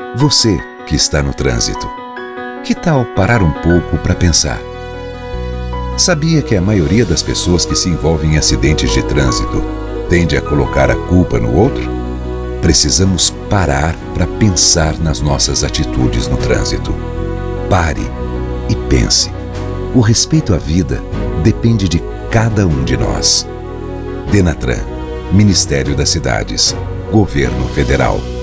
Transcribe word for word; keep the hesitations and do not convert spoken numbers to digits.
Você que está no trânsito, que tal parar um pouco para pensar? Sabia que a maioria das pessoas que se envolvem em acidentes de trânsito tende a colocar a culpa no outro? Precisamos parar para pensar nas nossas atitudes no trânsito. Pare e pense. O respeito à vida depende de cada um de nós. Denatran, Ministério das Cidades, Governo Federal.